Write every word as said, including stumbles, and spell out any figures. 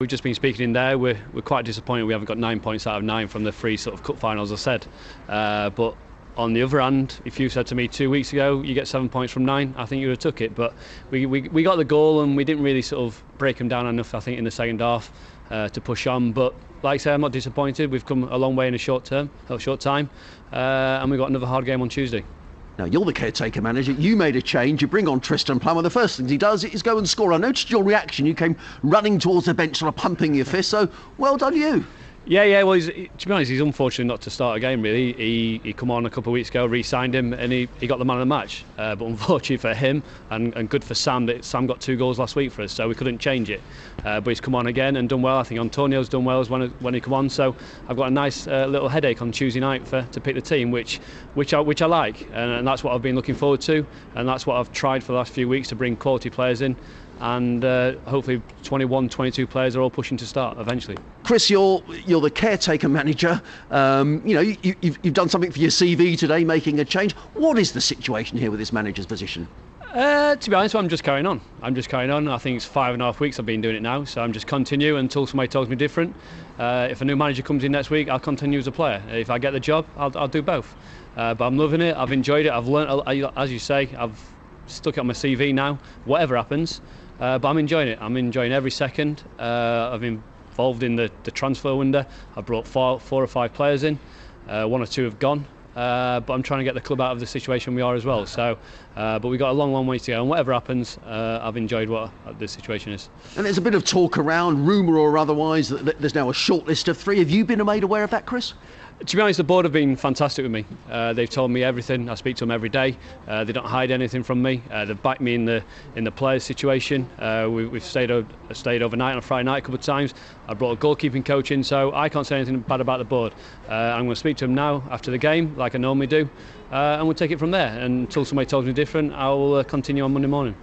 We've just been speaking in there. We're, we're quite disappointed we haven't got nine points out of nine from the three sort of cup finals, I said. Uh, but on the other hand, if you said to me two weeks ago you get seven points from nine, I think you would have took it. But we, we, we got the goal and we didn't really sort of break them down enough, I think, in the second half uh, to push on. But like I say, I'm not disappointed. We've come a long way in a short term, a short time, uh, and we've got another hard game on Tuesday. Now, you're the caretaker manager. You made a change. You bring on Tristan Plummer. The first thing he does is go and score. I noticed your reaction. You came running towards the bench, sort of pumping your fist. So, well done you. Yeah, yeah. Well, he's, to be honest, he's unfortunate not to start a game. Really, he he come on a couple of weeks ago, re-signed him, and he, he got the man of the match. Uh, but unfortunately for him, and, and good for Sam, that Sam got two goals last week for us, so we couldn't change it. Uh, but he's come on again and done well. I think Antonio's done well as when when he come on. So I've got a nice uh, little headache on Tuesday night for to pick the team, which which I which I like, and, and that's what I've been looking forward to, and that's what I've tried for the last few weeks to bring quality players in. And uh, hopefully twenty-one, twenty-two players are all pushing to start eventually. Chris, you're you're the caretaker manager. Um, you know, you, you've, you've done something for your C V today, making a change. What is the situation here with this manager's position? Uh, to be honest, I'm just carrying on. I'm just carrying on. I think it's five and a half weeks I've been doing it now, so I'm just continue until somebody tells me different. Uh, if a new manager comes in next week, I'll continue as a player. If I get the job, I'll, I'll do both. Uh, but I'm loving it. I've enjoyed it. I've learnt, as you say, I've stuck it on my C V now. Whatever happens. Uh, but I'm enjoying it. I'm enjoying every second. Uh, I've been involved in the, the transfer window. I've brought four, four or five players in. Uh, one or two have gone. Uh, but I'm trying to get the club out of the situation we are as well. So, uh, but we've got a long, long way to go. And whatever happens, uh, I've enjoyed what the situation is. And there's a bit of talk around, rumour or otherwise, that there's now a short list of three. Have you been made aware of that, Chris? To be honest, the board have been fantastic with me. Uh, they've told me everything. I speak to them every day. Uh, they don't hide anything from me. Uh, they've backed me in the in the players' situation. Uh, we, we've stayed o- stayed overnight on a Friday night a couple of times. I brought a goalkeeping coach in, so I can't say anything bad about the board. Uh, I'm going to speak to them now after the game, like I normally do, uh, and we'll take it from there. And until somebody tells me different, I will uh, continue on Monday morning.